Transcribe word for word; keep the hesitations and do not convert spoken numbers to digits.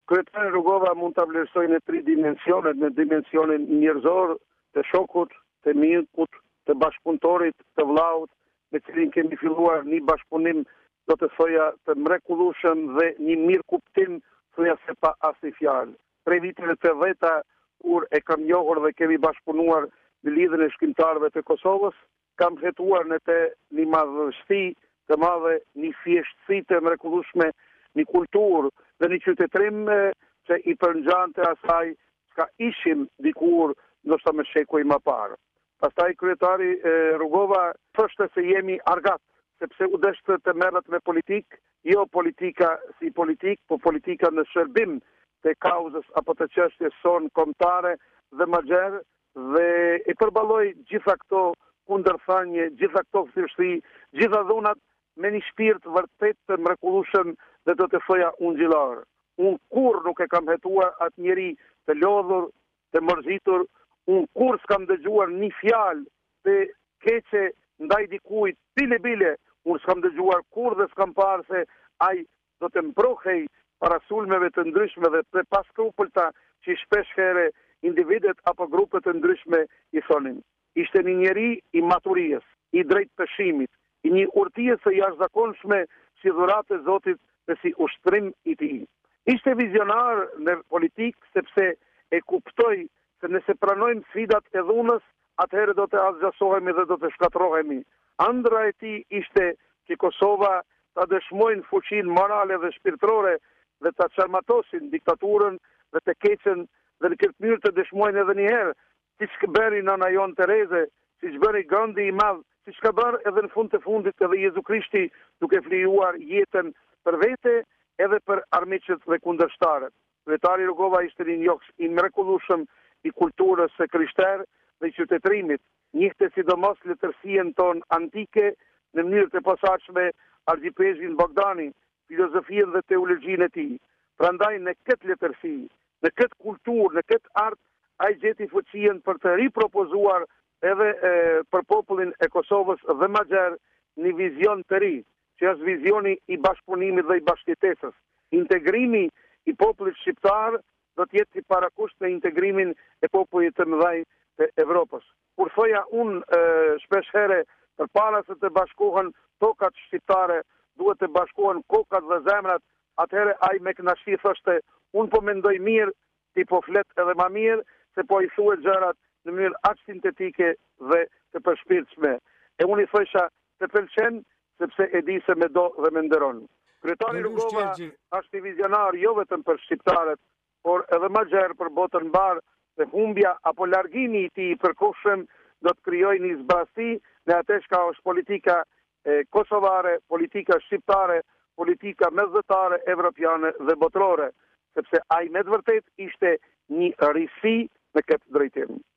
Kryetari Rugova mund ta vlerësojë në tri dimensione, në dimensionin njerëzor, të shokut, të mikut, të bashkëpunëtorit, të vllaut, me cilin kemi filluar një bashkëpunim, do të thoja, të mrekullueshëm dhe një mirë kuptim, thoja se pa asnjë fjalë. Prej viteve të dhjetë kur e kam njohur dhe kemi bashkëpunuar në lidhjen e shkrimtarëve të Kosovës, kam hetuar në të një madhështi të madhe, një thjeshtësi të mrekullueshme, një kulturë dhe një qytetërim që i përngjante asaj çka ishim dikur, ndoshta me shekuj më parë. Pastaj kryetari e, Rugova thoshte se jemi argat, sepse u deshte të merret me politikë, jo politika si politik, po politika në shërbim të kauzës apo të çështjes son kombëtare dhe më gjerë, dhe i përballoi gjitha këto kundërthënie, gjitha këto thjeshtësi, gjitha dhunat me një shpirt vërtet të mrekullueshëm dhe do të thoja ungjillar. Unë kur nuk e kam hetuar atë njeri të lodhur, të mërzitur, unë kur s'kam dëgjuar një fjalë të keqe ndaj dikujt, bile bile, unë s'kam dëgjuar kur dhe s'kam parë se ai do të mprohej para sulmeve të ndryshme dhe të paskrupullta që shpesh here individet apo grupe të ndryshme i thonin. Ishte një njeri i maturijës, i drejtpeshimit, i një urtije së jashtëzakonshme si dhuratë e Zotit dhe si ushtrim i tij. Ishte vizionar në politikë sepse e kuptoi se nëse pranojmë sfidat e dhunës, atëherë do të azgjasohemi dhe do të shkatërrohemi. Ëndra e tij ishte që Kosova ta dëshmojnë fuqinë morale dhe shpirtërore dhe ta çarmatosin diktaturën dhe të keqen dhe në këtë mënyrë të dëshmojnë edhe një herë, siç bëri nëna jon Tereze, siç bëri Gandhi i madh, siç ka bërë edhe në fund të fundit edhe Jezu Krishti, duke flijuar jetën për vete edhe për armiqët dhe kundërshtarët. Kryetari Rugova ishte një njohës i mrekullueshëm i kulturës së krishterë dhe i qytetërimit, njihte sidomos letërsien ton antike në mënyrë të posaçme argjipezhin Bogdani, filozofinë dhe teologjinë e tij. Prandaj në këtë letërsi, në këtë kulturë, në këtë art, ai gjeti fuqien për të ripropozuar edhe e, për popullin e Kosovës dhe më gjerë një vizion të ri, që është vizioni i bashkëpunimit dhe i bashkëjetesës. Integrimi i popullit shqiptar do të jetë si parakusht me integrimin e popullit të mëdhej të Evropës. Kur thoja unë shpesh here, përpara se të bashkohen tokat shqiptare, duhet të bashkohen kokat dhe zemrat, atëherë ai me kënaqësi thoshte, unë po mendoj mirë, ti po flet edhe më mirë, se po i thuhet gjërat në mënyrë aq sintetike dhe të përshpirtshme. E unë i thosha, të pëlqen sepse e di se me do dhe me nderon. Kryetari Rugova është i vizionar jo vetëm për shqiptarët, por edhe më gjerë për botën mbar, dhe humbja apo largimi i tij i përkohshëm do të krijojë një zbrasti në atë çka është politika e, kosovare, politika shqiptare, politika mesdhetare, evropiane dhe botërore, sepse ai me të vërtet ishte një risi në këtë drejtim.